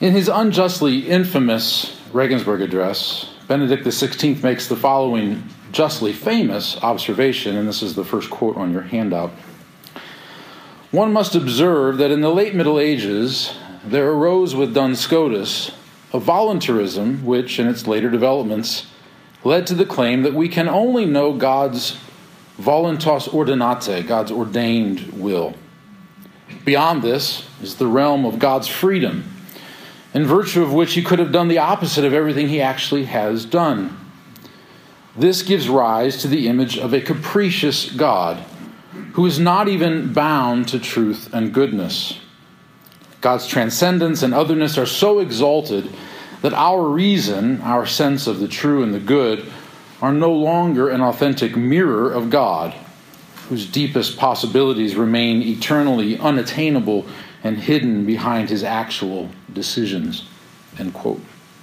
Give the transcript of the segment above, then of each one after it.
In his unjustly infamous Regensburg Address, Benedict XVI makes the following justly famous observation, and this is the first quote on your handout. One must observe that in the late Middle Ages, there arose with Duns Scotus a voluntarism which, in its later developments, led to the claim that we can only know God's voluntas ordinate, God's ordained will. Beyond this is the realm of God's freedom, in virtue of which he could have done the opposite of everything he actually has done. This gives rise to the image of a capricious God who is not even bound to truth and goodness. God's transcendence and otherness are so exalted that our reason, our sense of the true and the good, are no longer an authentic mirror of God, whose deepest possibilities remain eternally unattainable and hidden behind his actual decisions. End quote.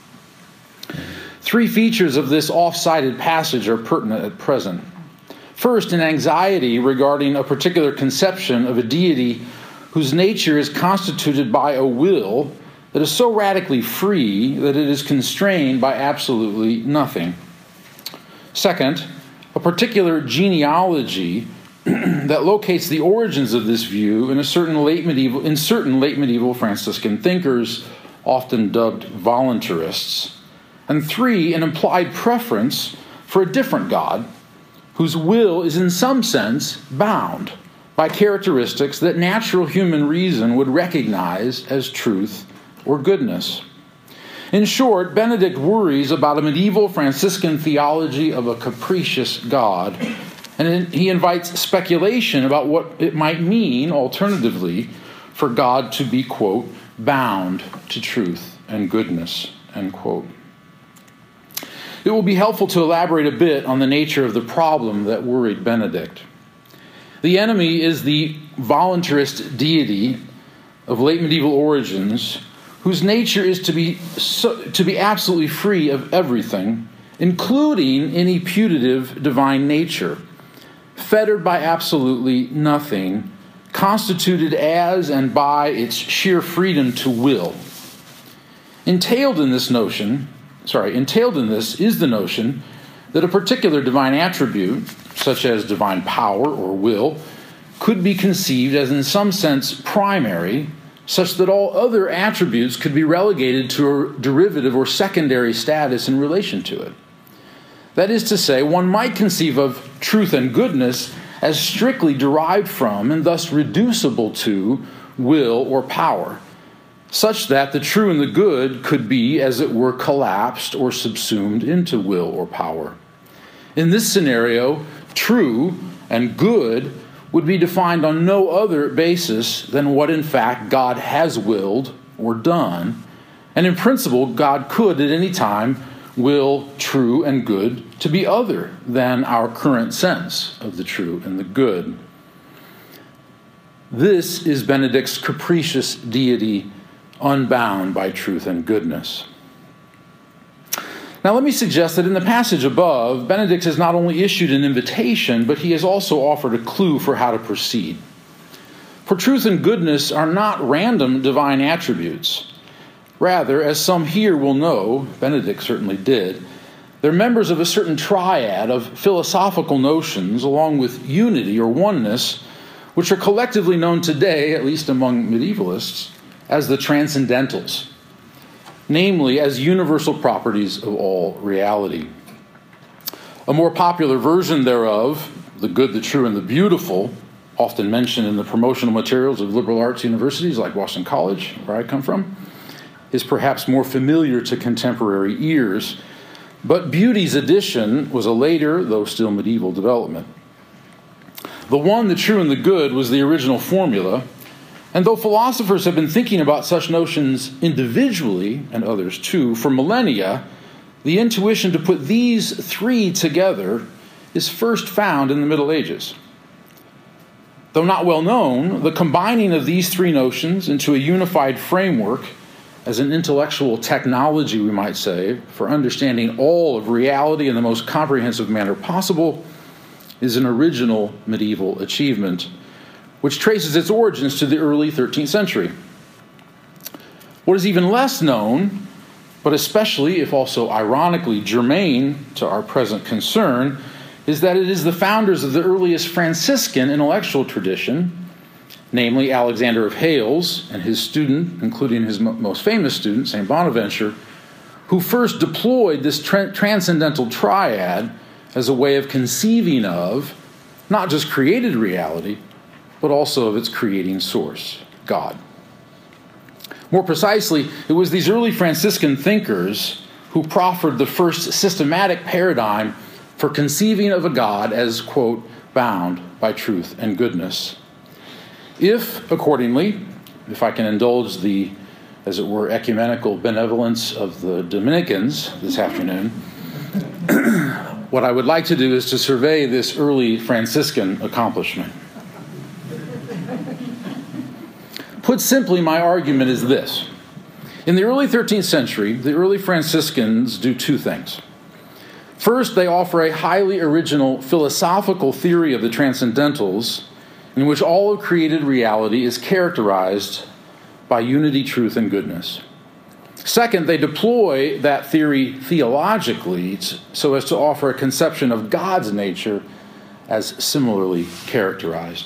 Three features of this off-sided passage are pertinent at present. First, an anxiety regarding a particular conception of a deity whose nature is constituted by a will that is so radically free that it is constrained by absolutely nothing. Second, a particular genealogy that locates the origins of this view in certain late medieval Franciscan thinkers, often dubbed voluntarists. And three, an implied preference for a different God, whose will is in some sense bound by characteristics that natural human reason would recognize as truth or goodness. In short, Benedict worries about a medieval Franciscan theology of a capricious God, and he invites speculation about what it might mean, alternatively, for God to be, quote, bound to truth and goodness, end quote. It will be helpful to elaborate a bit on the nature of the problem that worried Benedict. The enemy is the voluntarist deity of late medieval origins, whose nature is to be absolutely free of everything, including any putative divine nature, fettered by absolutely nothing, constituted as and by its sheer freedom to will. Entailed in this is the notion that a particular divine attribute, such as divine power or will, could be conceived as in some sense primary, such that all other attributes could be relegated to a derivative or secondary status in relation to it. That is to say, one might conceive of truth and goodness as strictly derived from and thus reducible to will or power, such that the true and the good could be, as it were, collapsed or subsumed into will or power. In this scenario, true and good would be defined on no other basis than what in fact God has willed or done, and in principle, God could at any time will true and good to be other than our current sense of the true and the good. This is Benedict's capricious deity, unbound by truth and goodness. Now let me suggest that in the passage above, Benedict has not only issued an invitation, but he has also offered a clue for how to proceed. For truth and goodness are not random divine attributes. Rather, as some here will know, Benedict certainly did, they're members of a certain triad of philosophical notions along with unity or oneness, which are collectively known today, at least among medievalists, as the transcendentals, namely as universal properties of all reality. A more popular version thereof, the good, the true, and the beautiful, often mentioned in the promotional materials of liberal arts universities like Boston College, where I come from, is perhaps more familiar to contemporary ears, but Beauty's addition was a later, though still medieval, development. The one, the true, and the good was the original formula, and though philosophers have been thinking about such notions individually, and others too, for millennia, the intuition to put these three together is first found in the Middle Ages. Though not well known, the combining of these three notions into a unified framework as an intellectual technology, we might say, for understanding all of reality in the most comprehensive manner possible is an original medieval achievement, which traces its origins to the early 13th century. What is even less known, but especially, if also ironically germane to our present concern, is that it is the founders of the earliest Franciscan intellectual tradition, namely Alexander of Hales and his student, including his most famous student, St. Bonaventure, who first deployed this transcendental triad as a way of conceiving of not just created reality, but also of its creating source, God. More precisely, it was these early Franciscan thinkers who proffered the first systematic paradigm for conceiving of a God as, quote, bound by truth and goodness. If, accordingly, if I can indulge the, as it were, ecumenical benevolence of the Dominicans this afternoon, what I would like to do is to survey this early Franciscan accomplishment. Put simply, my argument is this. In the early 13th century, the early Franciscans do two things. First, they offer a highly original philosophical theory of the transcendentals in which all of created reality is characterized by unity, truth, and goodness. Second, they deploy that theory theologically so as to offer a conception of God's nature as similarly characterized.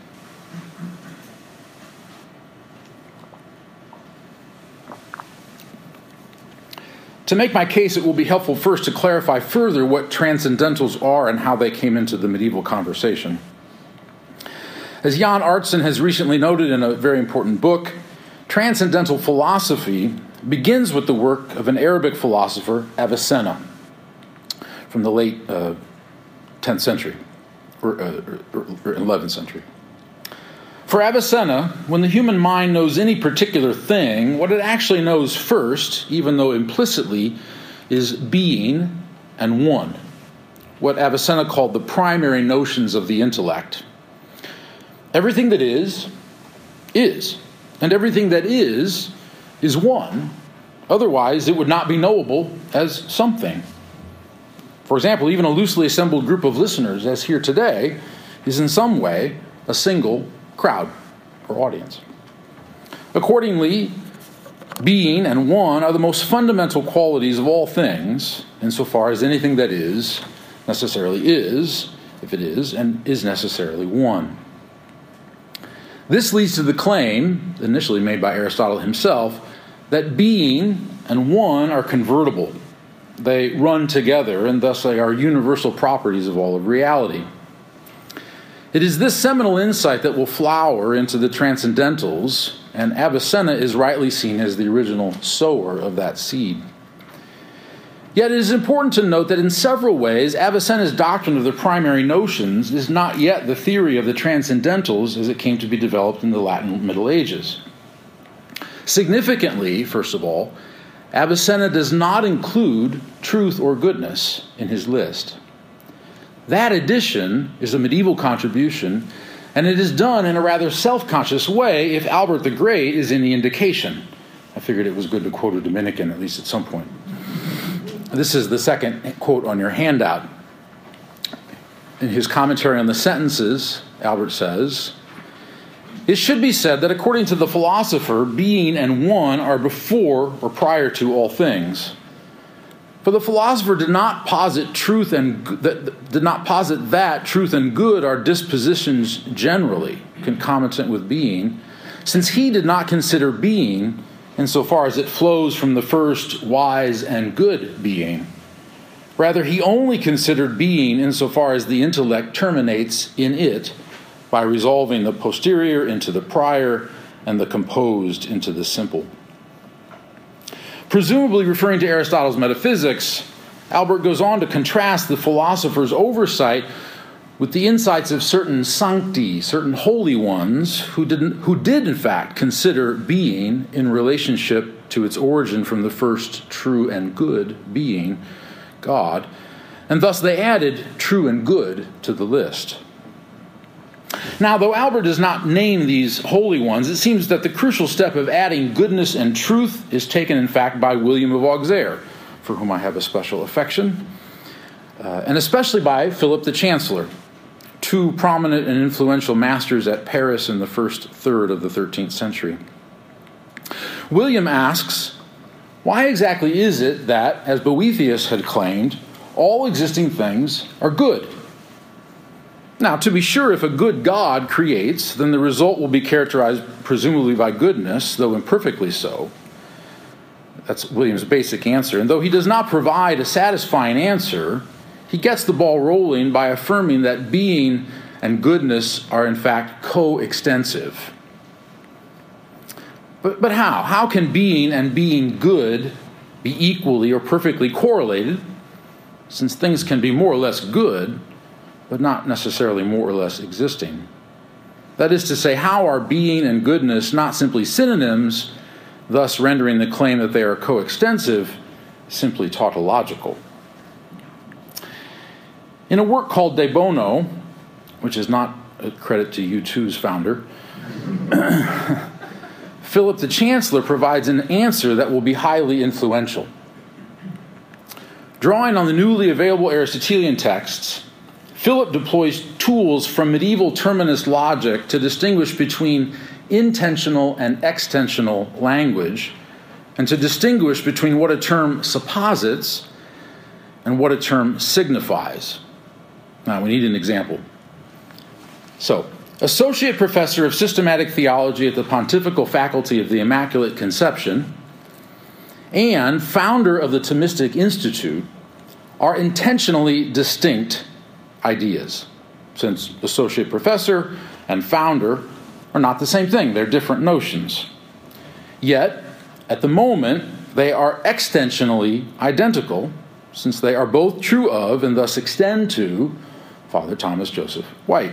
To make my case, it will be helpful first to clarify further what transcendentals are and how they came into the medieval conversation. As Jan Artson has recently noted in a very important book, transcendental philosophy begins with the work of an Arabic philosopher, Avicenna, from the late 10th century, or 11th century. For Avicenna, when the human mind knows any particular thing, what it actually knows first, even though implicitly, is being and one, what Avicenna called the primary notions of the intellect. Everything that is, and everything that is one. Otherwise, it would not be knowable as something. For example, even a loosely assembled group of listeners, as here today, is in some way a single crowd or audience. Accordingly, being and one are the most fundamental qualities of all things, insofar as anything that is necessarily is, if it is, and is necessarily one. This leads to the claim, initially made by Aristotle himself, that being and one are convertible. They run together, and thus they are universal properties of all of reality. It is this seminal insight that will flower into the transcendentals, and Avicenna is rightly seen as the original sower of that seed. Yet it is important to note that in several ways, Avicenna's doctrine of the primary notions is not yet the theory of the transcendentals as it came to be developed in the Latin Middle Ages. Significantly, first of all, Avicenna does not include truth or goodness in his list. That addition is a medieval contribution, and it is done in a rather self-conscious way if Albert the Great is any indication. I figured it was good to quote a Dominican, at least at some point. This is the second quote on your handout. In his commentary on the sentences, Albert says, "It should be said that according to the philosopher, being and one are before or prior to all things. For the philosopher did not posit that truth and good are dispositions generally concomitant with being, since he did not consider being insofar as it flows from the first wise and good being. Rather, he only considered being insofar as the intellect terminates in it by resolving the posterior into the prior and the composed into the simple." Presumably referring to Aristotle's metaphysics, Albert goes on to contrast the philosopher's oversight with the insights of certain sancti, certain holy ones, who did in fact consider being in relationship to its origin from the first true and good being, God, and thus they added true and good to the list. Now, though Albert does not name these holy ones, it seems that the crucial step of adding goodness and truth is taken, in fact, by William of Auxerre, for whom I have a special affection, and especially by Philip the Chancellor, two prominent and influential masters at Paris in the first third of the 13th century. William asks, why exactly is it that, as Boethius had claimed, all existing things are good? Now, to be sure, if a good God creates, then the result will be characterized presumably by goodness, though imperfectly so. That's William's basic answer. And though he does not provide a satisfying answer, he gets the ball rolling by affirming that being and goodness are in fact coextensive. But how? How can being and being good be equally or perfectly correlated, since things can be more or less good, but not necessarily more or less existing? That is to say, how are being and goodness not simply synonyms, thus rendering the claim that they are coextensive simply tautological? In a work called De Bono, which is not a credit to U2's founder, Philip the Chancellor provides an answer that will be highly influential. Drawing on the newly available Aristotelian texts, Philip deploys tools from medieval terminist logic to distinguish between intentional and extensional language, and to distinguish between what a term supposits and what a term signifies. Now, we need an example. So, Associate Professor of Systematic Theology at the Pontifical Faculty of the Immaculate Conception and founder of the Thomistic Institute are intentionally distinct ideas, since associate professor and founder are not the same thing. They're different notions. Yet, at the moment, they are extensionally identical, since they are both true of and thus extend to Father Thomas Joseph White.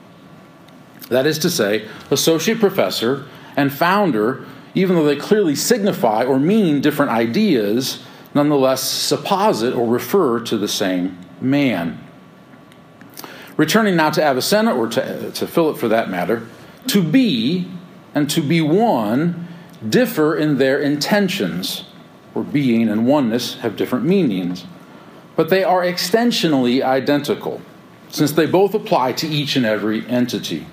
That is to say, associate professor and founder, even though they clearly signify or mean different ideas, nonetheless supposit or refer to the same man. Returning now to Avicenna, or to Philip for that matter, to be and to be one differ in their intentions, or being and oneness have different meanings, but they are extensionally identical, since they both apply to each and every entity.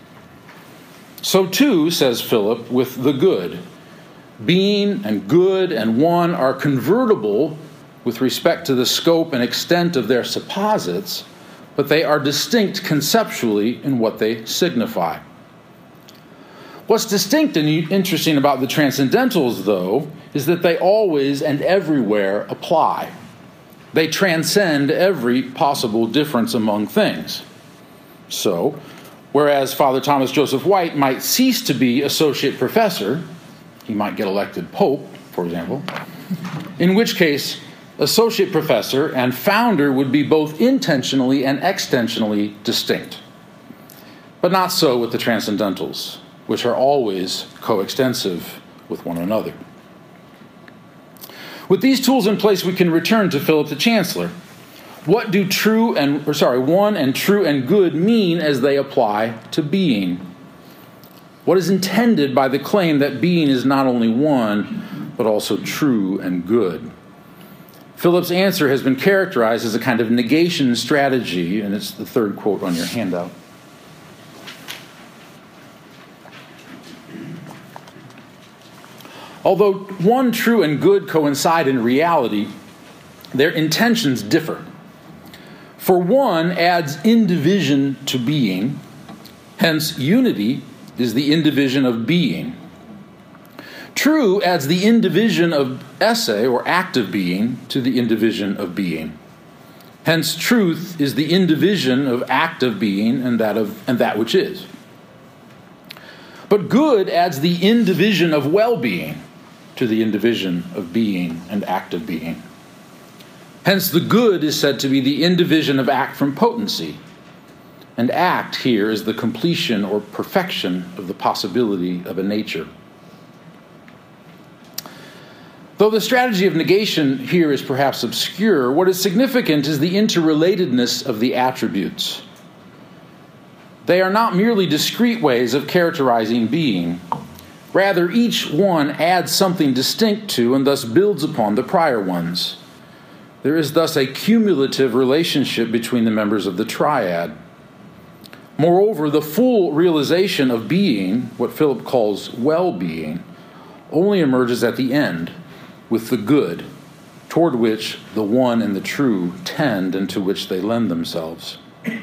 So too, says Philip, with the good. Being and good and one are convertible with respect to the scope and extent of their supposits, but they are distinct conceptually in what they signify. What's distinct and interesting about the transcendentals, though, is that they always and everywhere apply. They transcend every possible difference among things. So, whereas Father Thomas Joseph White might cease to be associate professor, he might get elected pope, for example, in which case associate professor and founder would be both intentionally and extensionally distinct. But not so with the transcendentals, which are always coextensive with one another. With these tools in place, we can return to Philip the Chancellor. What do one and true and good mean as they apply to being? What is intended by the claim that being is not only one, but also true and good? Philip's answer has been characterized as a kind of negation strategy, and it's the third quote on your handout. Although one, true, and good coincide in reality, their intentions differ. For one adds indivision to being, hence unity is the indivision of being. True adds the indivision of esse, or act of being, to the indivision of being. Hence truth is the indivision of act of being and that which is. But good adds the indivision of well-being to the indivision of being and act of being. Hence, the good is said to be the indivision of act from potency. And act here is the completion or perfection of the possibility of a nature. Though the strategy of negation here is perhaps obscure, what is significant is the interrelatedness of the attributes. They are not merely discrete ways of characterizing being. Rather, each one adds something distinct to and thus builds upon the prior ones. There is thus a cumulative relationship between the members of the triad. Moreover, the full realization of being, what Philip calls well-being, only emerges at the end with the good, toward which the one and the true tend and to which they lend themselves.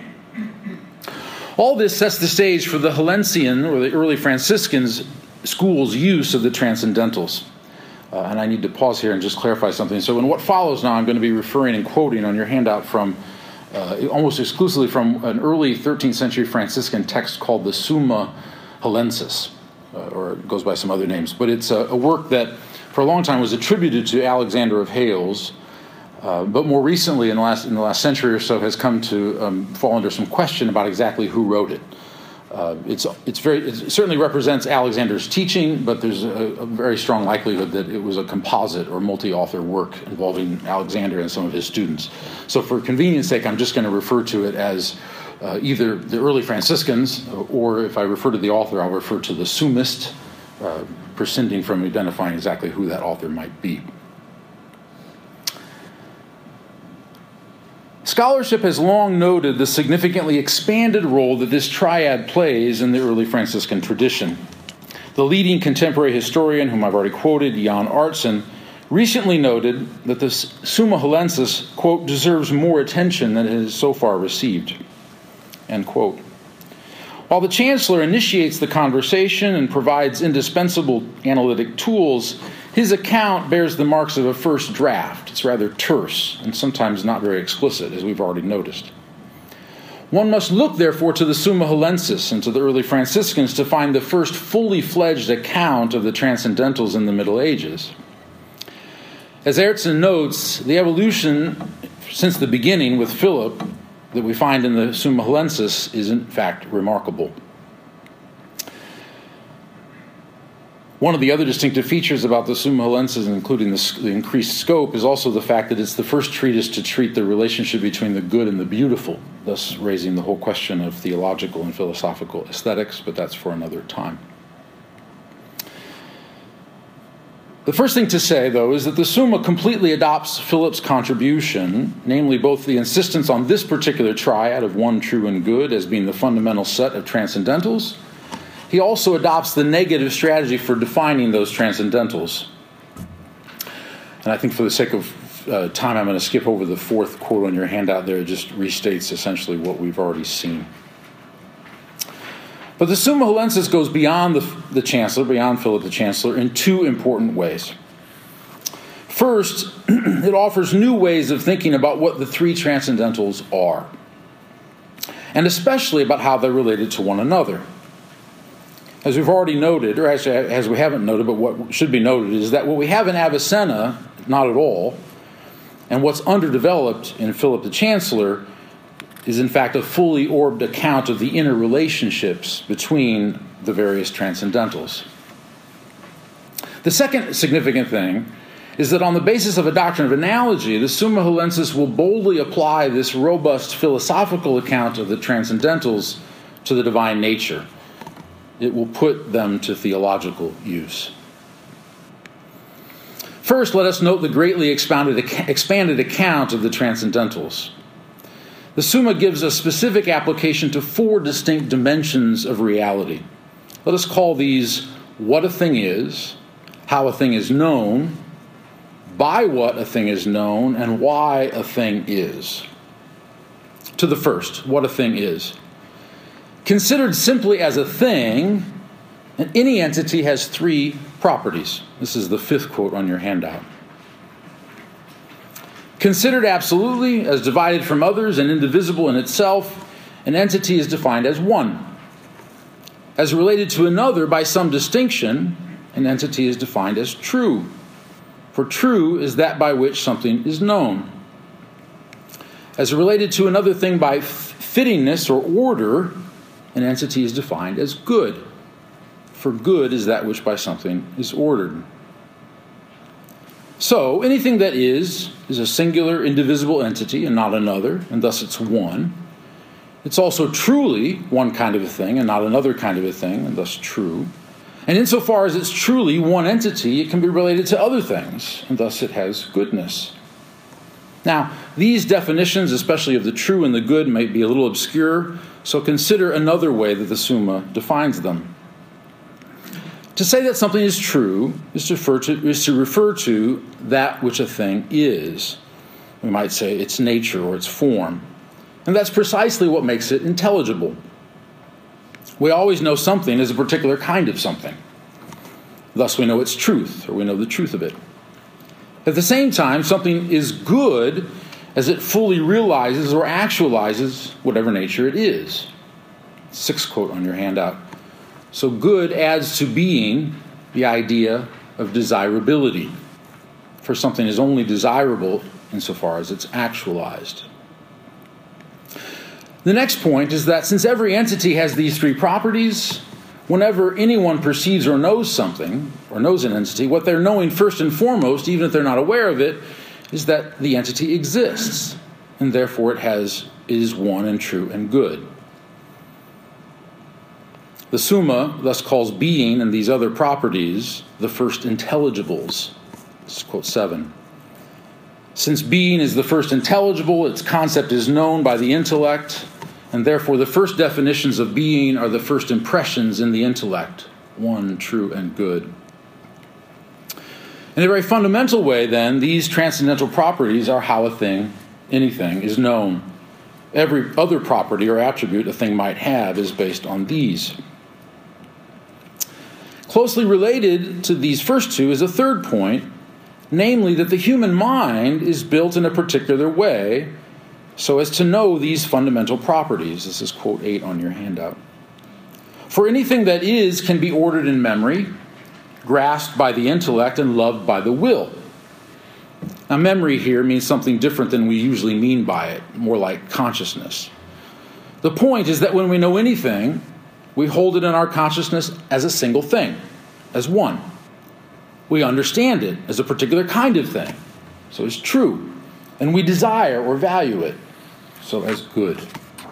All this sets the stage for the Helencian, or the early Franciscans, school's use of the transcendentals. And I need to pause here and just clarify something. So in what follows now, I'm going to be referring and quoting on your handout from almost exclusively from an early 13th century Franciscan text called the Summa Helensis, or it goes by some other names. But it's a work that for a long time was attributed to Alexander of Hales, but more recently, in the last century or so, has come to fall under some question about exactly who wrote it. It certainly represents Alexander's teaching, but there's a very strong likelihood that it was a composite or multi-author work involving Alexander and some of his students. So for convenience sake, I'm just going to refer to it as either the early Franciscans, or if I refer to the author, I'll refer to the Summist, prescinding from identifying exactly who that author might be. Scholarship has long noted the significantly expanded role that this triad plays in the early Franciscan tradition. The leading contemporary historian, whom I've already quoted, Jan Artson, recently noted that the Summa Helensis, quote, deserves more attention than it has so far received, end quote. While the Chancellor initiates the conversation and provides indispensable analytic tools, his account bears the marks of a first draft. It's rather terse and sometimes not very explicit, as we've already noticed. One must look, therefore, to the Summa Helensis and to the early Franciscans to find the first fully fledged account of the Transcendentals in the Middle Ages. As Artson notes, the evolution since the beginning with Philip that we find in the Summa Helensis is in fact remarkable. One of the other distinctive features about the Summa Helensis, including the increased scope, is also the fact that it's the first treatise to treat the relationship between the good and the beautiful, thus raising the whole question of theological and philosophical aesthetics, but that's for another time. The first thing to say, though, is that the Summa completely adopts Philip's contribution, namely both the insistence on this particular triad of one true and good as being the fundamental set of transcendentals. He also adopts the negative strategy for defining those transcendentals. And I think for the sake of time, I'm going to skip over the fourth quote on your handout there. It just restates essentially what we've already seen. But the Summa Helensis goes beyond the Chancellor, beyond Philip the Chancellor, in two important ways. First, it offers new ways of thinking about what the three transcendentals are, and especially about how they're related to one another. As we've already noted, or actually as we haven't noted, but what should be noted, is that what we have in Avicenna, not at all, and what's underdeveloped in Philip the Chancellor is in fact a fully orbed account of the interrelationships between the various transcendentals. The second significant thing is that on the basis of a doctrine of analogy, the Summa Helensis will boldly apply this robust philosophical account of the transcendentals to the divine nature. It will put them to theological use. First, let us note the greatly expanded account of the transcendentals. The Summa gives a specific application to four distinct dimensions of reality. Let us call these what a thing is, how a thing is known, by what a thing is known, and why a thing is. To the first, what a thing is. Considered simply as a thing, any entity has three properties. This is the fifth quote on your handout. Considered absolutely, as divided from others and indivisible in itself, an entity is defined as one. As related to another by some distinction, an entity is defined as true. For true is that by which something is known. As related to another thing by fittingness or order, an entity is defined as good. For good is that which by something is ordered. So, anything that is a singular, indivisible entity and not another, and thus it's one. It's also truly one kind of a thing and not another kind of a thing, and thus true. And insofar as it's truly one entity, it can be related to other things, and thus it has goodness. Now, these definitions, especially of the true and the good, might be a little obscure, so consider another way that the Summa defines them. To say that something is true is to refer to that which a thing is. We might say its nature or its form. And that's precisely what makes it intelligible. We always know something is a particular kind of something. Thus we know its truth, or we know the truth of it. At the same time, something is good as it fully realizes or actualizes whatever nature it is. 6th quote on your handout. So good adds to being the idea of desirability, for something is only desirable insofar as it's actualized. The next point is that since every entity has these three properties, whenever anyone perceives or knows something, or knows an entity, what they're knowing first and foremost, even if they're not aware of it, is that the entity exists, and therefore it is one and true and good. The Summa thus calls being and these other properties the first intelligibles. This is quote 7. Since being is the first intelligible, its concept is known by the intellect, and therefore the first definitions of being are the first impressions in the intellect, one, true, and good. In a very fundamental way, then, these transcendental properties are how anything, is known. Every other property or attribute a thing might have is based on these. Closely related to these first two is a third point, namely that the human mind is built in a particular way so as to know these fundamental properties. This is quote 8 on your handout. For anything that is can be ordered in memory, grasped by the intellect, and loved by the will. Now, memory here means something different than we usually mean by it, more like consciousness. The point is that when we know anything, we hold it in our consciousness as a single thing, as one. We understand it as a particular kind of thing, so it's true. And we desire or value it, so as good.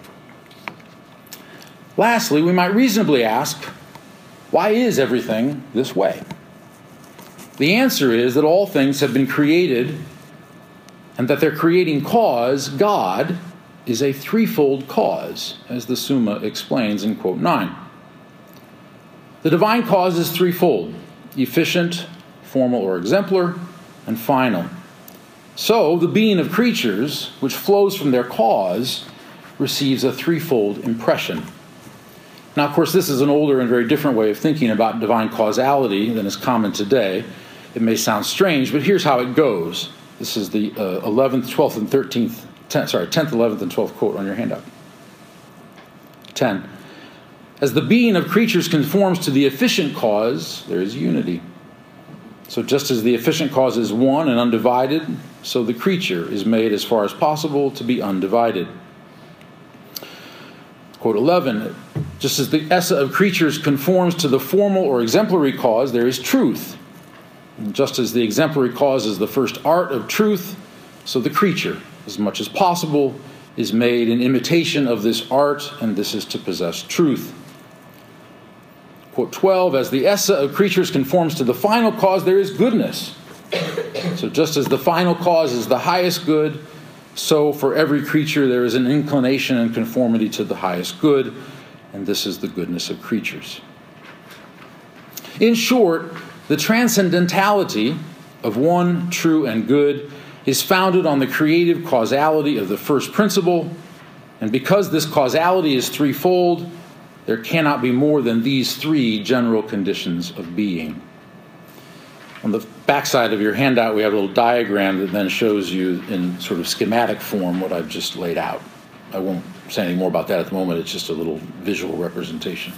Lastly, we might reasonably ask, why is everything this way? The answer is that all things have been created, and that their creating cause, God, is a threefold cause, as the Summa explains in quote 9. The divine cause is threefold: efficient, formal or exemplar, and final. So, the being of creatures, which flows from their cause, receives a threefold impression. Now, of course, this is an older and very different way of thinking about divine causality than is common today. It may sound strange, but here's how it goes. This is the 11th, 12th, and 10th, 11th, and 12th quote on your handout. 10. As the being of creatures conforms to the efficient cause, there is unity. So just as the efficient cause is one and undivided, so the creature is made as far as possible to be undivided. Quote 11, just as the essa of creatures conforms to the formal or exemplary cause, there is truth. And just as the exemplary cause is the first art of truth, so the creature, as much as possible, is made in imitation of this art, and this is to possess truth. Quote 12, as the essa of creatures conforms to the final cause, there is goodness. So just as the final cause is the highest good, so for every creature there is an inclination and conformity to the highest good, and this is the goodness of creatures. In short, the transcendentality of one, true, and good is founded on the creative causality of the first principle, and because this causality is threefold, there cannot be more than these three general conditions of being. On the backside of your handout, we have a little diagram that then shows you in sort of schematic form what I've just laid out. I won't say anything more about that at the moment. It's just a little visual representation.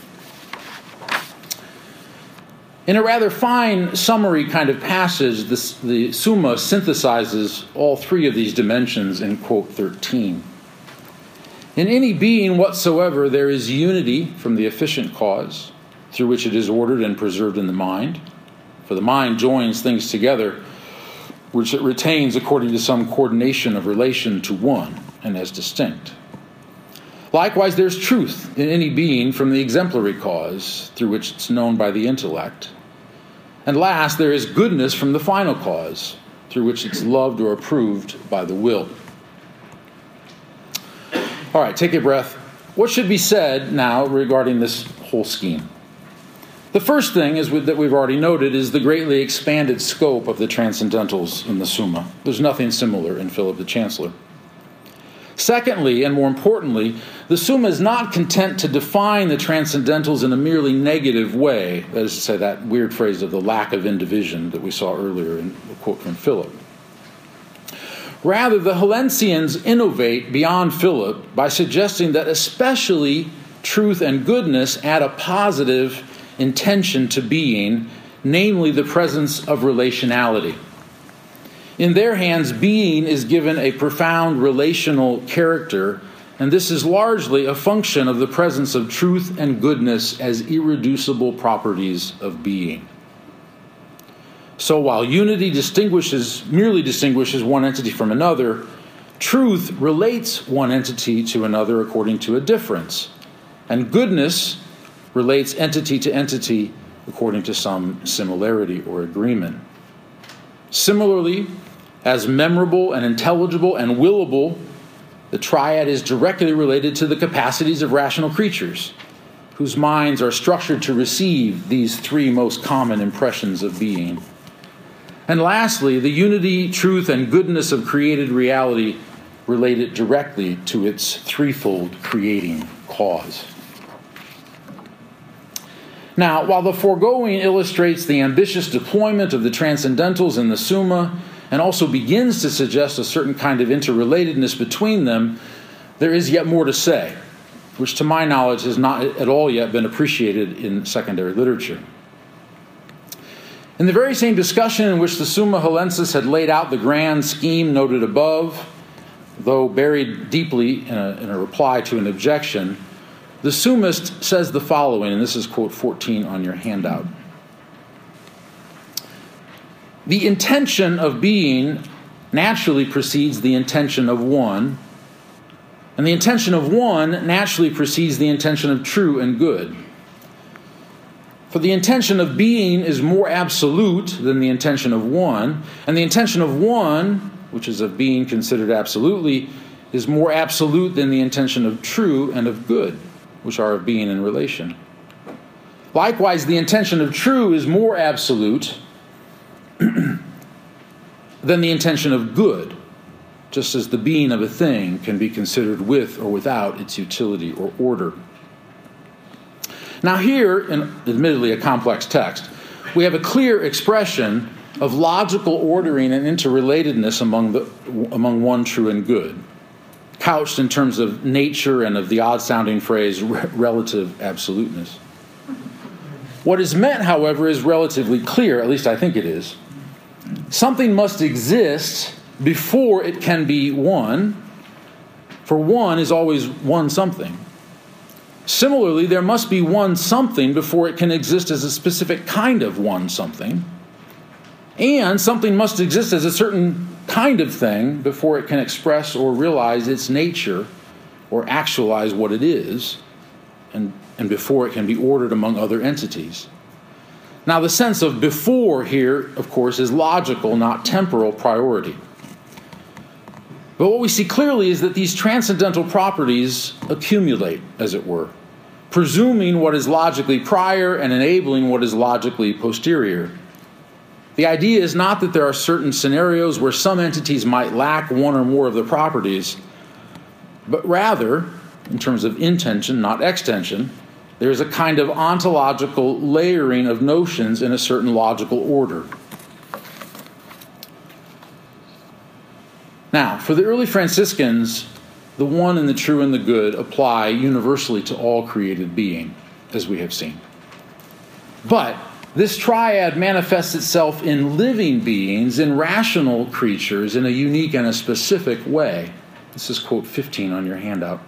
In a rather fine summary kind of passage, the Summa synthesizes all three of these dimensions in quote 13. In any being whatsoever, there is unity from the efficient cause, through which it is ordered and preserved in the mind. For the mind joins things together, which it retains according to some coordination of relation to one and as distinct. Likewise, there's truth in any being from the exemplary cause, through which it's known by the intellect. And last, there is goodness from the final cause, through which it's loved or approved by the will. All right, take a breath. What should be said now regarding this whole scheme? The first thing that we've already noted is the greatly expanded scope of the transcendentals in the Summa. There's nothing similar in Philip the Chancellor. Secondly, and more importantly, the Summa is not content to define the transcendentals in a merely negative way, that is to say, that weird phrase of the lack of indivision that we saw earlier in a quote from Philip. Rather, the Helencians innovate beyond Philip by suggesting that especially truth and goodness add a positive intention to being, namely the presence of relationality. In their hands, being is given a profound relational character, and this is largely a function of the presence of truth and goodness as irreducible properties of being. So while unity merely distinguishes one entity from another, truth relates one entity to another according to a difference, and goodness relates entity to entity according to some similarity or agreement. Similarly, as memorable and intelligible and willable, the triad is directly related to the capacities of rational creatures, whose minds are structured to receive these three most common impressions of being. And lastly, the unity, truth, and goodness of created reality related directly to its threefold creating cause. Now, while the foregoing illustrates the ambitious deployment of the transcendentals in the Summa, and also begins to suggest a certain kind of interrelatedness between them, there is yet more to say, which to my knowledge has not at all yet been appreciated in secondary literature. In the very same discussion in which the Summa Hellensis had laid out the grand scheme noted above, though buried deeply in a reply to an objection, the Summist says the following, and this is quote 14 on your handout. The intention of being naturally precedes the intention of one, and the intention of one naturally precedes the intention of true and good. For the intention of being is more absolute than the intention of one, and the intention of one, which is of being considered absolutely, is more absolute than the intention of true and of good, which are of being in relation. Likewise, the intention of true is more absolute than the intention of good, just as the being of a thing can be considered with or without its utility or order. Now here, in admittedly a complex text, we have a clear expression of logical ordering and interrelatedness among one true and good, couched in terms of nature and of the odd-sounding phrase relative absoluteness. What is meant, however, is relatively clear, at least I think it is. Something must exist before it can be one, for one is always one something. Similarly, there must be one something before it can exist as a specific kind of one something, and something must exist as a certain kind of thing before it can express or realize its nature or actualize what it is, and before it can be ordered among other entities. Now, the sense of before here, of course, is logical, not temporal priority. But what we see clearly is that these transcendental properties accumulate, as it were, presuming what is logically prior and enabling what is logically posterior. The idea is not that there are certain scenarios where some entities might lack one or more of the properties, but rather, in terms of intension, not extension, there is a kind of ontological layering of notions in a certain logical order. Now, for the early Franciscans, the one and the true and the good apply universally to all created being, as we have seen. But this triad manifests itself in living beings, in rational creatures, in a unique and a specific way. This is quote 15 on your handout.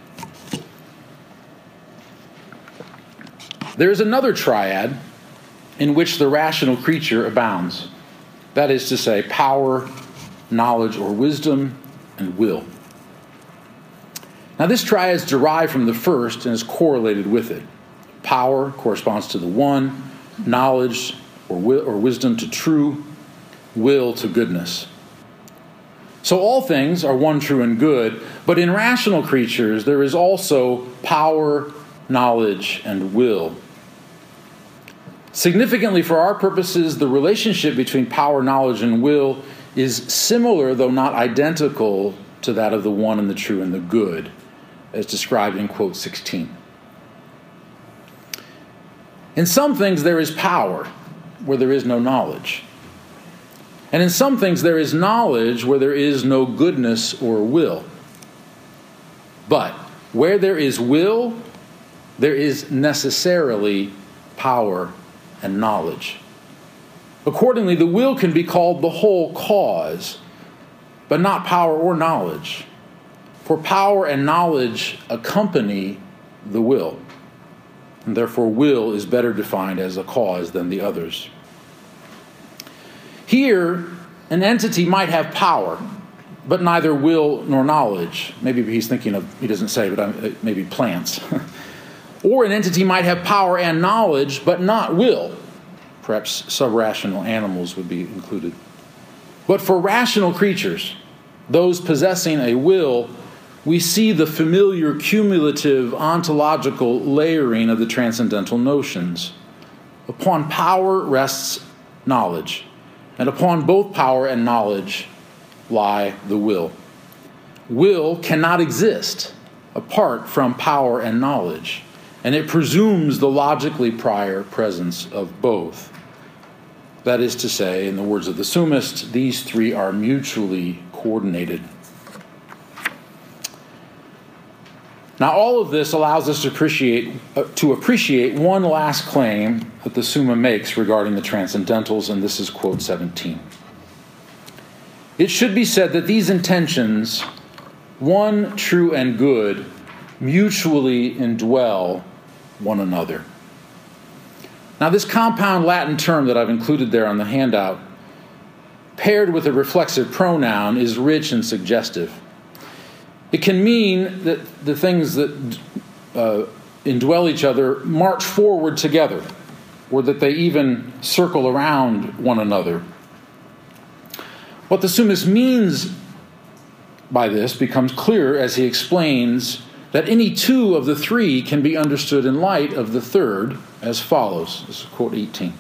There is another triad in which the rational creature abounds. That is to say, power, knowledge or wisdom, and will. Now this triad is derived from the first and is correlated with it. Power corresponds to the one, knowledge or wisdom to true, will to goodness. So all things are one true and good, but in rational creatures there is also power, knowledge, and will. Significantly for our purposes, the relationship between power, knowledge, and will is similar, though not identical, to that of the one and the true and the good, as described in quote 16. In some things there is power where there is no knowledge. And in some things there is knowledge where there is no goodness or will. But where there is will, there is necessarily power and knowledge. Accordingly, the will can be called the whole cause, but not power or knowledge. For power and knowledge accompany the will. And therefore, will is better defined as a cause than the others. Here, an entity might have power, but neither will nor knowledge. Maybe he's thinking of, he doesn't say, but maybe plants. Or an entity might have power and knowledge, but not will. Perhaps subrational animals would be included. But for rational creatures, those possessing a will, we see the familiar cumulative ontological layering of the transcendental notions. Upon power rests knowledge, and upon both power and knowledge lie the will. Will cannot exist apart from power and knowledge, and it presumes the logically prior presence of both. That is to say, in the words of the Summist, these three are mutually coordinated. Now, all of this allows us to appreciate one last claim that the Summa makes regarding the transcendentals, and this is quote 17. It should be said that these intentions, one, true, and good, mutually indwell one another. Now, this compound Latin term that I've included there on the handout, paired with a reflexive pronoun, is rich and suggestive. It can mean that the things that indwell each other march forward together, or that they even circle around one another. What the Summist means by this becomes clear as he explains that any two of the three can be understood in light of the third as follows. This is quote 18.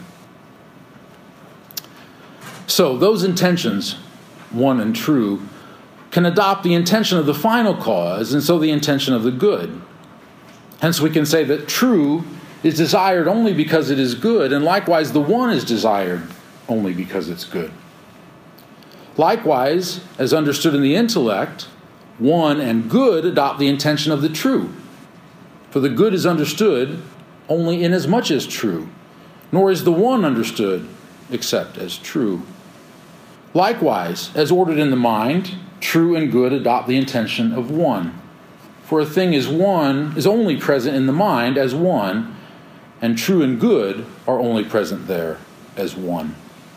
So those intentions, one and true, can adopt the intention of the final cause, and so the intention of the good. Hence we can say that true is desired only because it is good, and likewise the one is desired only because it's good. Likewise, as understood in the intellect, one and good adopt the intention of the true. For the good is understood only inasmuch as true, nor is the one understood except as true. Likewise, as ordered in the mind, true and good adopt the intention of one. For a thing is only present in the mind as one, and true and good are only present there as one.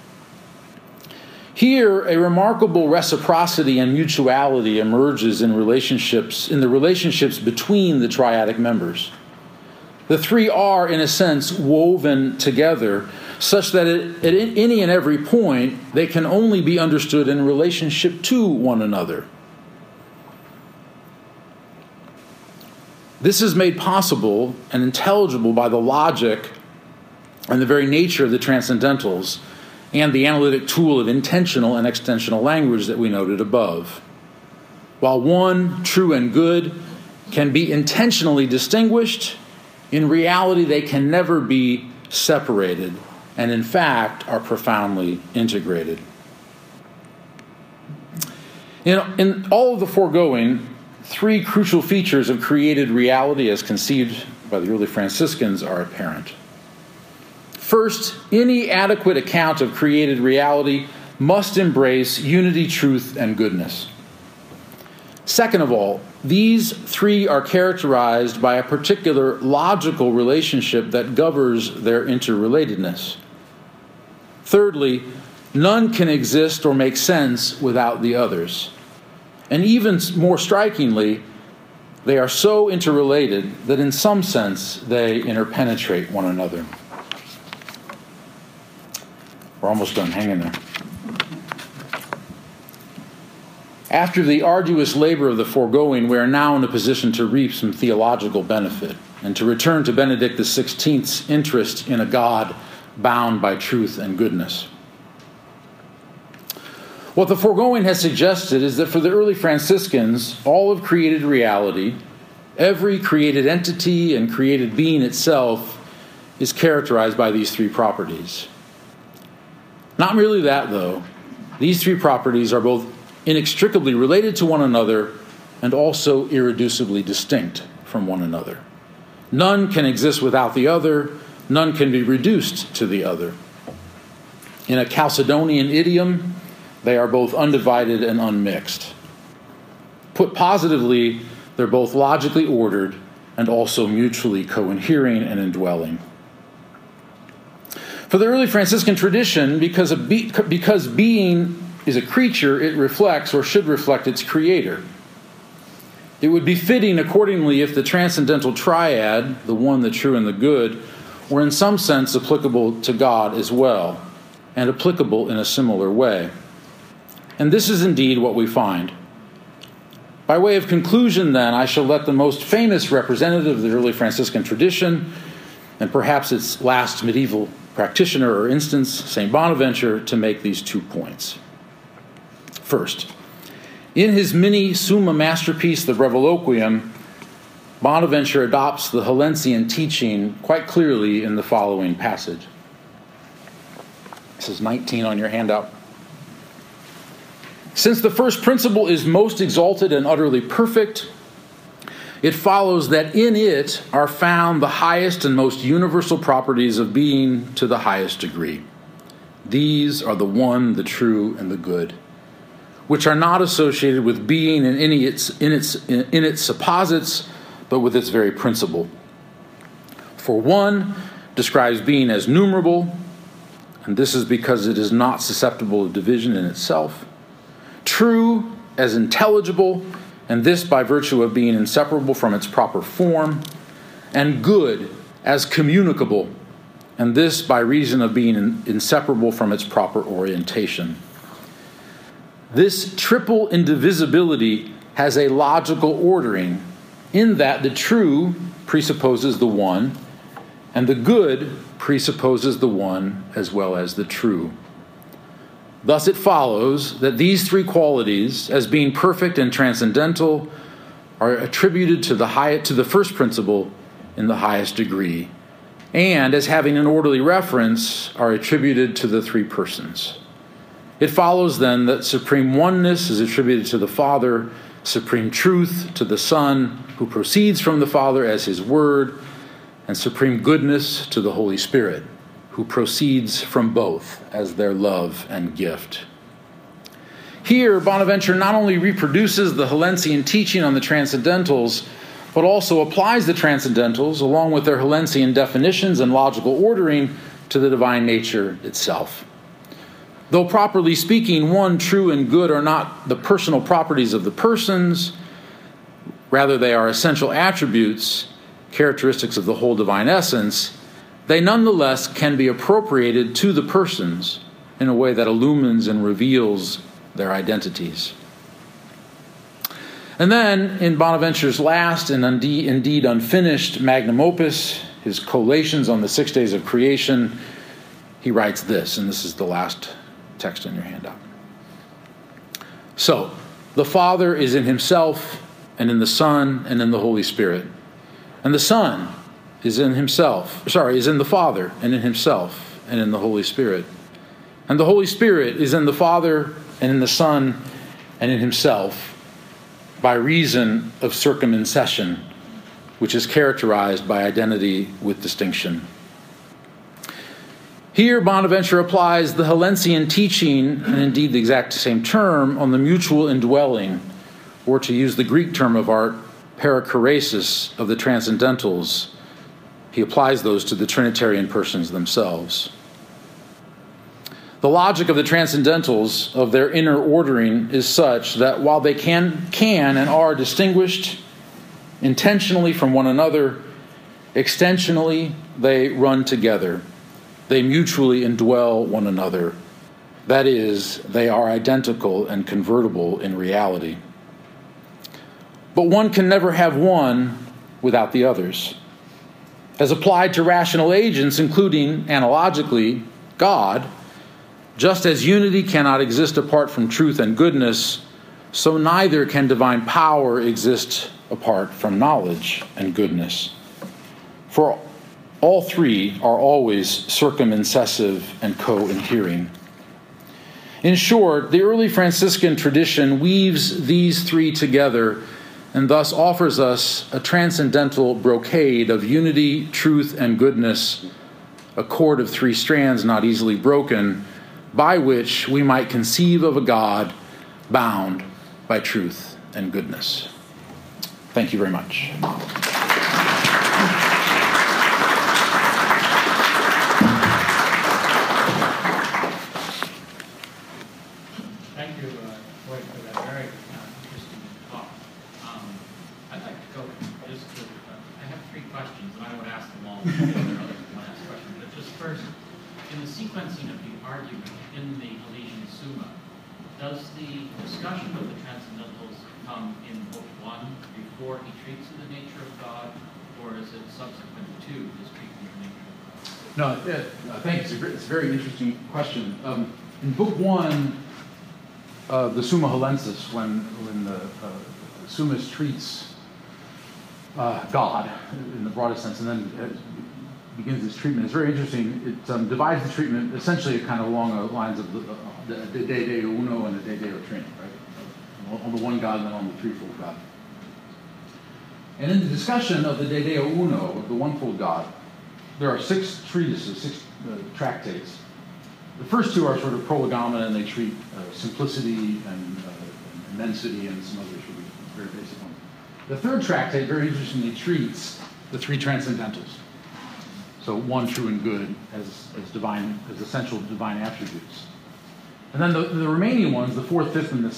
Here, a remarkable reciprocity and mutuality emerges in the relationships between the triadic members. The three are, in a sense, woven together, such that at any and every point, they can only be understood in relationship to one another. This is made possible and intelligible by the logic and the very nature of the transcendentals, and the analytic tool of intentional and extensional language that we noted above. While one, true and good, can be intentionally distinguished, in reality they can never be separated, and in fact are profoundly integrated. In all of the foregoing, three crucial features of created reality as conceived by the early Franciscans are apparent. First, any adequate account of created reality must embrace unity, truth, and goodness. Second of all, these three are characterized by a particular logical relationship that governs their interrelatedness. Thirdly, none can exist or make sense without the others. And even more strikingly, they are so interrelated that in some sense they interpenetrate one another. We're almost done. Hang in there. After the arduous labor of the foregoing, we are now in a position to reap some theological benefit and to return to Benedict XVI's interest in a God bound by truth and goodness. What the foregoing has suggested is that for the early Franciscans, all of created reality, every created entity and created being itself, is characterized by these three properties. Not merely that, though. These three properties are both inextricably related to one another and also irreducibly distinct from one another. None can exist without the other. None can be reduced to the other. In a Chalcedonian idiom, they are both undivided and unmixed. Put positively, they're both logically ordered and also mutually cohering and indwelling. For the early Franciscan tradition, because being is a creature, it reflects or should reflect its creator. It would be fitting accordingly if the transcendental triad, the one, the true, and the good, were in some sense applicable to God as well, and applicable in a similar way. And this is indeed what we find. By way of conclusion, then, I shall let the most famous representative of the early Franciscan tradition, and perhaps its last medieval practitioner or instance, St. Bonaventure, to make these 2 points. First, in his mini Summa masterpiece, the Revoluquium, Bonaventure adopts the Helencian teaching quite clearly in the following passage. This is 19 on your handout. Since the first principle is most exalted and utterly perfect, it follows that in it are found the highest and most universal properties of being to the highest degree. These are the one, the true, and the good, which are not associated with being in its supposits, but with its very principle. For one describes being as numerable, and this is because it is not susceptible of division in itself. True as intelligible, and this by virtue of being inseparable from its proper form. And good as communicable, and this by reason of being inseparable from its proper orientation. This triple indivisibility has a logical ordering in that the true presupposes the one, and the good presupposes the one as well as the true. Thus it follows that these three qualities, as being perfect and transcendental, are attributed to the first principle in the highest degree, and as having an orderly reference, are attributed to the three persons. It follows then that supreme oneness is attributed to the Father, supreme truth to the Son, who proceeds from the Father as his Word, and supreme goodness to the Holy Spirit, who proceeds from both as their love and gift. Here, Bonaventure not only reproduces the Helencian teaching on the transcendentals, but also applies the transcendentals, along with their Helencian definitions and logical ordering, to the divine nature itself. Though properly speaking, one, true, and good are not the personal properties of the persons, rather they are essential attributes, characteristics of the whole divine essence, they nonetheless can be appropriated to the persons in a way that illumines and reveals their identities. And then, in Bonaventure's last and indeed unfinished magnum opus, his Collations on the 6 days of creation, he writes this, and this is the last text in your handout. So, the Father is in himself, and in the Son, and in the Holy Spirit. And the Son is in the Father, and in himself, and in the Holy Spirit. And the Holy Spirit is in the Father, and in the Son, and in himself, by reason of circumcision, which is characterized by identity with distinction. Here, Bonaventure applies the Helencian teaching, and indeed the exact same term, on the mutual indwelling, or to use the Greek term of art, perichoresis of the transcendentals. He applies those to the Trinitarian persons themselves. The logic of the transcendentals, of their inner ordering, is such that while they can and are distinguished intentionally from one another, extensionally they run together. They mutually indwell one another. That is, they are identical and convertible in reality. But one can never have one without the others. As applied to rational agents, including, analogically, God, just as unity cannot exist apart from truth and goodness, so neither can divine power exist apart from knowledge and goodness. For all three are always circumincessive and co-inhering. In short, the early Franciscan tradition weaves these three together and thus offers us a transcendental brocade of unity, truth, and goodness, a cord of three strands not easily broken, by which we might conceive of a God bound by truth and goodness. Thank you very much. Thank you, Boyd, for that very interesting talk. I'd like to go just to, I have three questions, and I would ask them all. There are others who want to ask questions. But just first, in the sequencing of the argument in the Elysian Summa, does the discussion of the transcendentals come in Book 1 before he treats of the nature of God, or is it subsequent to his treatment of the nature of God? No, thank you. It's a very interesting question. In Book 1, the Summa Hellensis, when the Summus treats God in the broadest sense, and then begins its treatment, it's very interesting. It divides the treatment essentially kind of along the lines of the De Deo Uno and the De Deo Trino, right? On the one God and then on the threefold God. And in the discussion of the De Deo Uno, of the one-fold God, there are 6 treatises, 6 tractates. The first 2 are sort of prolegomena, and they treat simplicity and immensity and some other sort of very basic ones. The third tractate, very interestingly, treats the 3 transcendentals. So one, true, and good as divine, as essential divine attributes. And then the remaining ones, the 4th, 5th, and the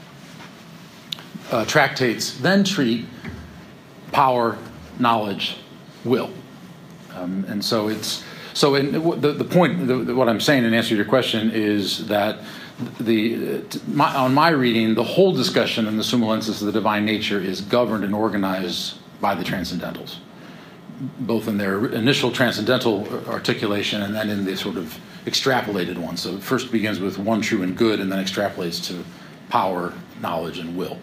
6th, tractates then treat power, knowledge, will. And so it's the point. What I'm saying in answer to your question is that on my reading, the whole discussion in the Summa Hellensis of the divine nature is governed and organized by the transcendentals, both in their initial transcendental articulation and then in the sort of extrapolated one. So it first begins with one, true, and good, and then extrapolates to power, knowledge, and will.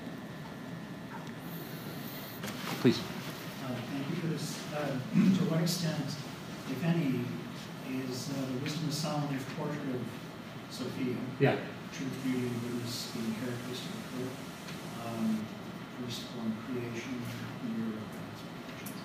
Please. Thank you for this. To what extent, if any, is the Wisdom of Solomon portrait of Sophia, truth, beauty, and goodness, being characteristic of her, firstborn creation, mirror of God's creation?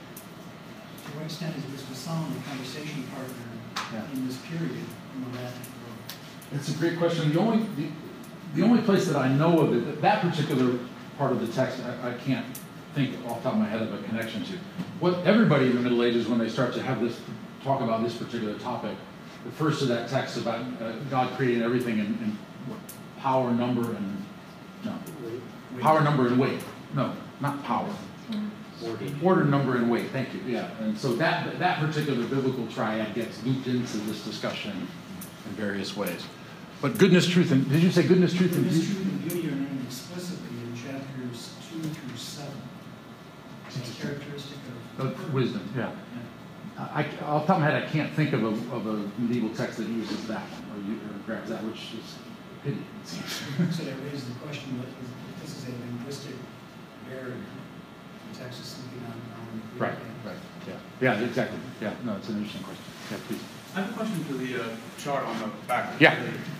To what extent is Wisdom of Solomon a conversation partner in this period in the Latin world? It's a great question. The only place that I know of it, that particular part of the text, I can't think off the top of my head of a connection to. What everybody in the Middle Ages, when they start to have this talk about this particular topic, refers to that text about God creating everything in power, number, and power, number, and weight. No, not power. Order, number, and weight. Thank you. Yeah, and so that particular biblical triad gets looped into this discussion in various ways. But goodness, truth, and did you say goodness, truth, and beauty? Goodness, truth, and beauty are named explicitly in chapters 2 through 7. It's characteristic of wisdom. Yeah. Off the top of my head, I can't think of a medieval text that uses that one or grabs that, which is a pity, it seems. So that raises the question that if this is a linguistic barrier, the text is simply not Right. Yeah, exactly. Yeah, no, it's an interesting question. Yeah, please. I have a question to the chart on the back. Yeah.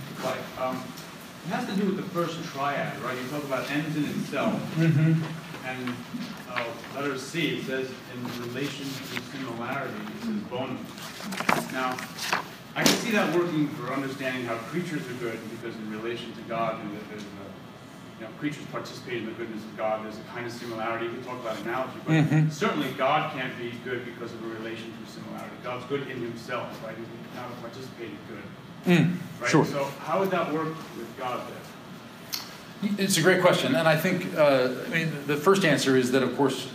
It has to do with the first triad, right? You talk about ends in itself. Mm-hmm. And letter C, it says, in relation to similarity, it says bonum. Now, I can see that working for understanding how creatures are good, because in relation to God, there's creatures participate in the goodness of God. There's a kind of similarity. You can talk about analogy, but certainly God can't be good because of a relation to similarity. God's good in himself, right? He's not a participating good. Right? Sure. So how would that work with God then? It's a great question, and I think the first answer is that, of course,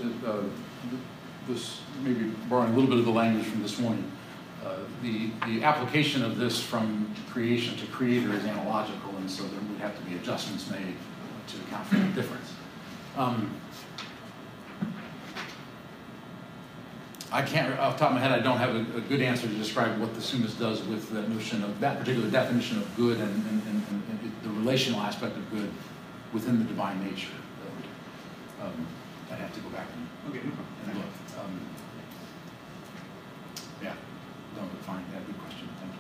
this maybe borrowing a little bit of the language from this morning, the application of this from creation to creator is analogical, and so there would have to be adjustments made to account for the difference. I can't, off the top of my head, I don't have a good answer to describe what the Summas does with that notion of that particular definition of good and the relational aspect of good within the divine nature. I'd have to go back and look. Yeah, no, but fine. Yeah, good question. Thank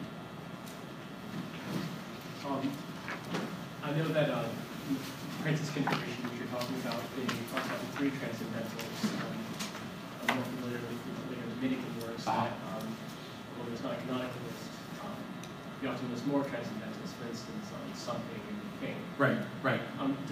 you. I know that Franciscan tradition, which you're talking about, they talk about the three transcendentals. I'm more familiar with the later Dominican works that, well, there's not a canonical list. You often list more transcendentals, for instance, something and thing. Right, right.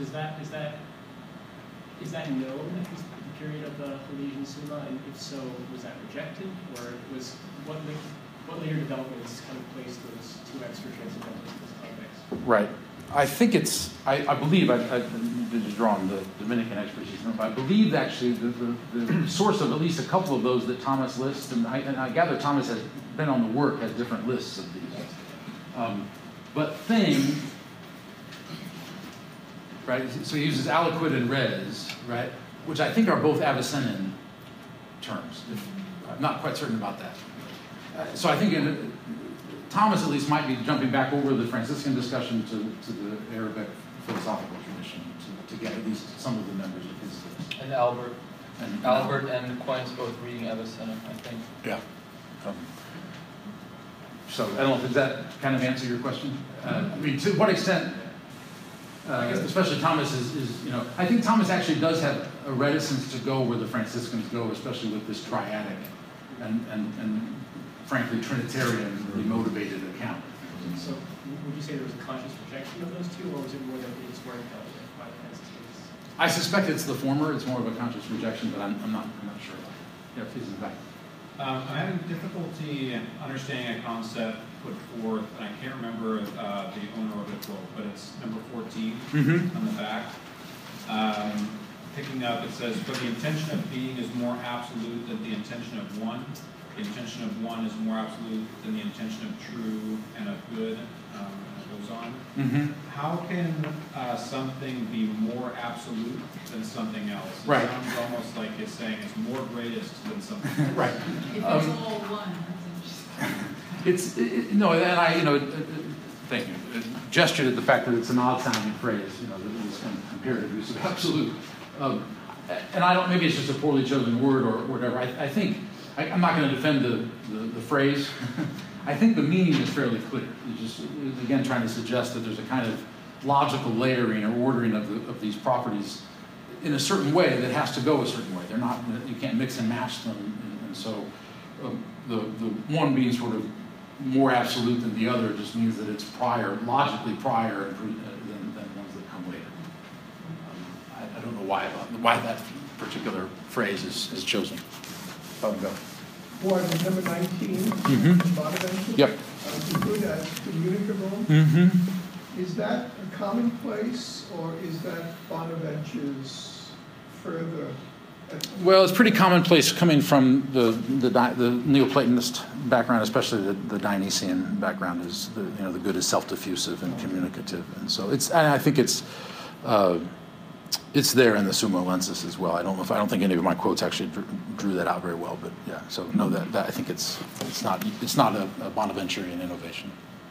Is that known at the period of the Phoenician Summa, and if so, was that rejected, or was what later developments kind of placed those two extra transcendentals in this context? Right. I think it's, I believe, I did draw on the Dominican expertise, but I believe actually the source of at least a couple of those that Thomas lists, and I gather Thomas has been on the work, has different lists of these. But thing, right, so he uses aliquid and res, right, which I think are both Avicennan terms. I'm not quite certain about that. So I think Thomas at least might be jumping back over the Franciscan discussion to the Arabic philosophical tradition to get at least some of the members of his list. And Albert and Aquinas both reading Avicenna, I think. Yeah. So I don't know, does that kind of answer your question? I mean, to what extent, especially Thomas is, you know, I think Thomas actually does have a reticence to go where the Franciscans go, especially with this triadic and frankly, Trinitarianly motivated account. So would you say there was a conscious rejection of those two, or was it more that they just weren't held by the Franciscans? I suspect it's the former. It's more of a conscious rejection, but I'm not sure. Yeah, please, in fact. I'm having difficulty understanding a concept put forth, and I can't remember the owner of the quote, but it's number 14 on the back. Picking up, it says, "For the intention of being is more absolute than the intention of one. The intention of one is more absolute than the intention of true and of good," and it goes on. How can something be more absolute than something else? It right. sounds almost like it's saying it's more greatest than something else. Right. If it's all one, that's interesting. No, and I, thank you. Gestured at the fact that it's an odd-sounding phrase, this kind of comparative use of absolute. And I don't, maybe it's just a poorly chosen word or whatever. I think, I'm not going to defend the phrase. I think the meaning is fairly clear. It's just, again, trying to suggest that there's a kind of logical layering or ordering of these properties in a certain way that has to go a certain way. They're not, you can't mix and match them. And so the one being sort of more absolute than the other just means that it's logically prior than ones that come later. I don't know why that particular phrase is chosen. Go. Board number 19, Bonaventure. Yep. Good as communicable. Is that a commonplace, or is that Bonaventure's further? Well, it's pretty commonplace coming from the Neoplatonist background, especially the Dionysian background. Is the good is self-diffusive and communicative, and so I think it's there in the Summa Lensis as well. I don't think any of my quotes actually drew that out very well, but yeah. So no, that I think it's not a Bonaventurian innovation.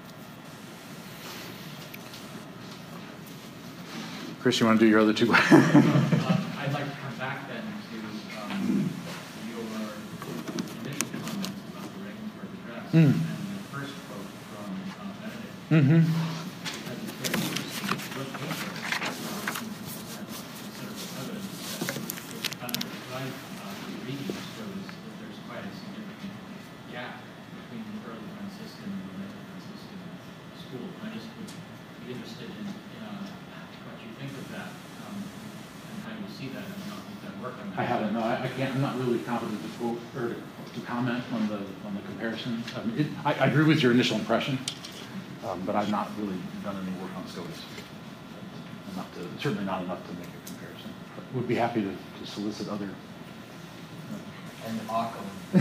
Chris, you want to do your other two? I'd like to come back then to your initial comments about the Regensburg Address and the first quote from Benedict. Because it's very interesting. What paper considerable evidence that the reading shows that there's quite a significant gap between the early Franciscan and the later Franciscan school. And I just would be interested in what you think of that and how you see that and how you that work on that. I haven't. No, I can't. I'm not really competent to quote or to comment on the comparison. I agree with your initial impression, but I've not really done any work on SCOTUS. Certainly not enough to make a comparison. But would be happy to solicit other. And Occam.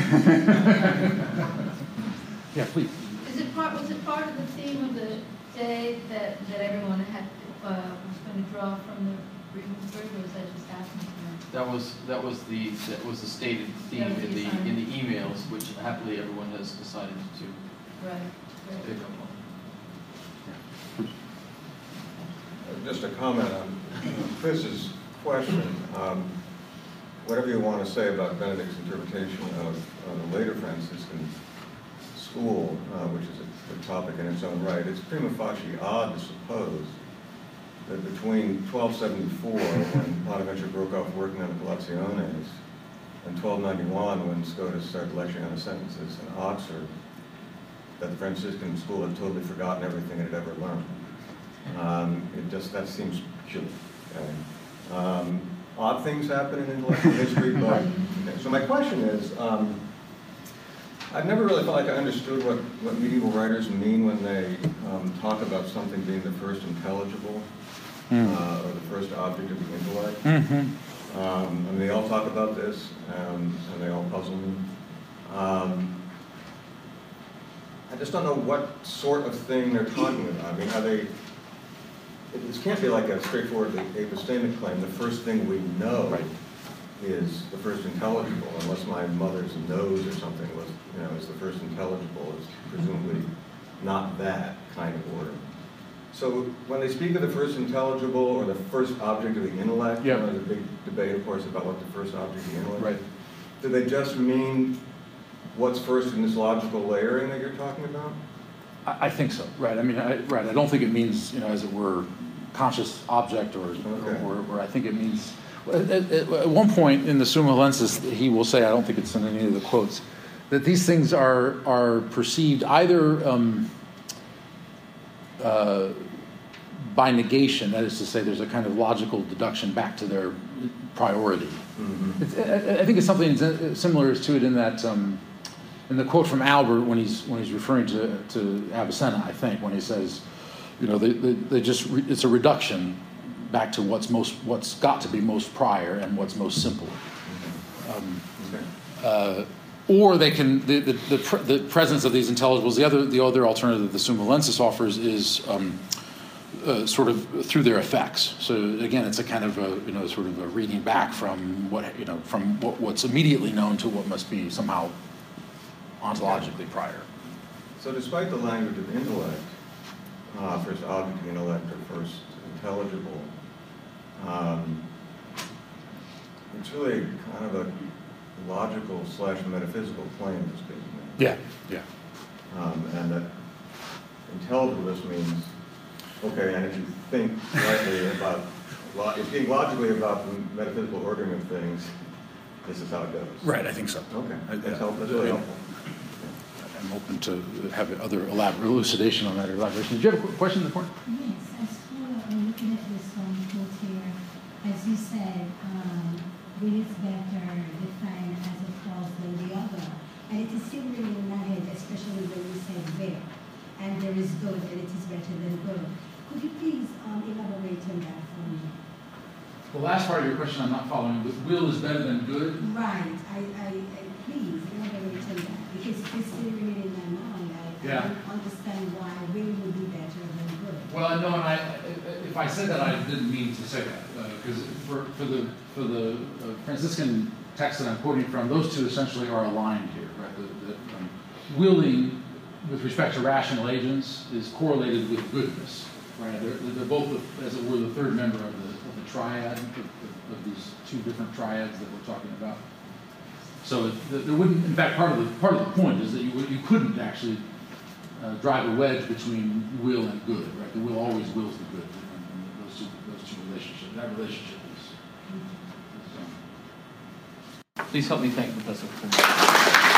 Yeah, please. Was it part of the theme of the day that everyone was going to draw from the Williamsburg, or was that just asking for? That was the stated theme That was the assignment. in the emails, which happily everyone has decided to Right. pick up on. Just a comment on Chris's question. Whatever you want to say about Benedict's interpretation of the later Franciscan school, which is a topic in its own right, it's prima facie odd to suppose that between 1274, when Bonaventure broke off working on the Colaciones, and 1291, when Scotus started lecturing on the sentences in Oxford, that the Franciscan school had totally forgotten everything it had ever learned. That seems peculiar. Okay? Odd things happen in intellectual history, but so my question is, I've never really felt like I understood what medieval writers mean when they talk about something being the first intelligible or the first object of the intellect. Mm-hmm. And they all talk about this, and they all puzzle me. I just don't know what sort of thing they're talking about. I mean, are they? This can't be like a straightforward epistemic claim. The first thing we know is the first intelligible, unless my mother's nose or something was, is the first intelligible. It's presumably not that kind of order. So when they speak of the first intelligible or the first object of the intellect, yep. There's a big debate, of course, about what the first object of the intellect right. is. Do they just mean what's first in this logical layering that you're talking about? I think so. Right. I mean, I don't think it means, as it were, conscious object or I think it means. At one point in the Summa Lensis, he will say, I don't think it's in any of the quotes, that these things are perceived either by negation, that is to say, there's a kind of logical deduction back to their priority. Mm-hmm. I think it's something similar to it in that in the quote from Albert when he's referring to Avicenna, I think, when he says, they just it's a reduction back to what's got to be most prior and what's most simple. Or they can the presence of these intelligibles. The other alternative the Summa Lensis offers is sort of through their effects. So again, it's a kind of sort of a reading back from what's immediately known to what must be somehow ontologically prior. So despite the language of intellect, first object of intellect or first intelligible, it's really kind of a logical / metaphysical claim that's being made. Yeah. And that intelligibleness means, okay, and if you think rightly about, if you think logically about the metaphysical ordering of things, this is how it goes. Right, I think so. Okay, that's really helpful. I'm open to have other elaborate elucidation on that elaboration. Did you have a question in the corner? Yes, as for looking at this quote here, as you said, will is better defined as a clause than the other. And it is still really in my head, especially when you said there. And there is good, and it is better than good. Could you please elaborate on that for me? The last part of your question I'm not following. Will is better than good? Right. I please elaborate on that. Because it's still really in my mind. I don't understand why will would be better than good. Well, no, and if I said that, I didn't mean to say that. Because for the Franciscan text that I'm quoting from, those two essentially are aligned here. Right? Willing, with respect to rational agents, is correlated with goodness. Right? They're both, as it were, the third member of the triad, of these two different triads that we're talking about. So there wouldn't, in fact, part of the point is that you couldn't actually drive a wedge between will and good. Right? The will always wills the good. And those two relationships. That relationship is Please help me thank Professor Kuhn.